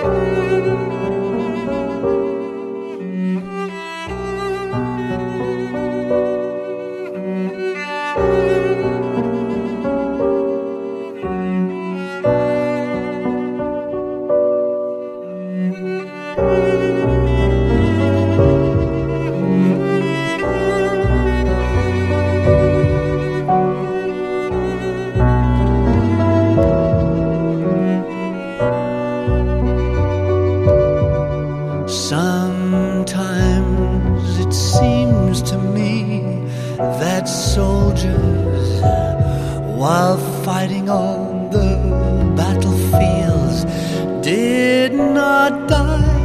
Sometimes it seems to me that soldiers, while fighting on the battlefields, did not die.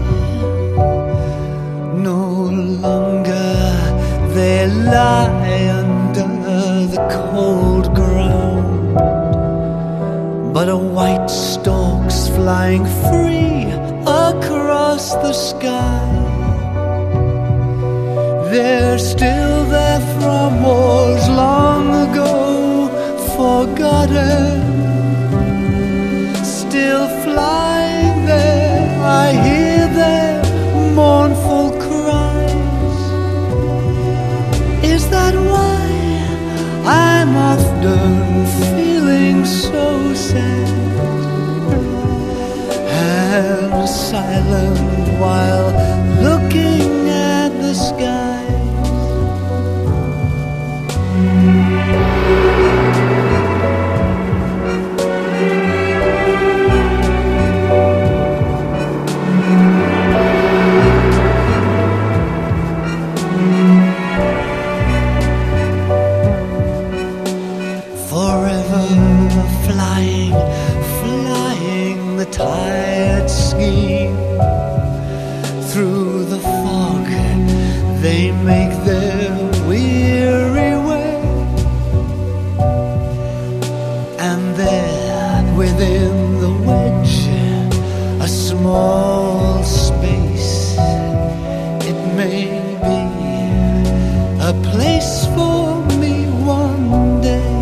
No longer they lie under the cold ground, but a white stork's flying free across the sky. They're still there from wars long ago forgotten, still flying there. I hear their mournful cries. Is that why I'm often feeling so sad and silent while looking at the sky? Forever flying, flying the tired scheme. Through the fog they make their weary way, and there within the wedge a small space, it may be a place for me one day.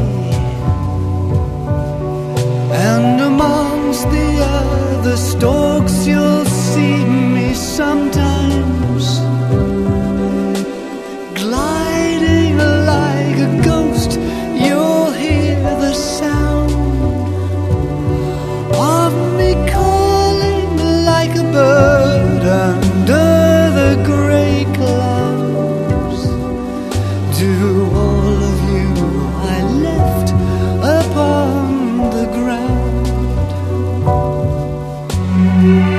And amongst the other storks you'll see me sometimes, gliding like a ghost. You'll hear the sound of me calling like a bird under the grey clouds. To all of you I left upon the ground.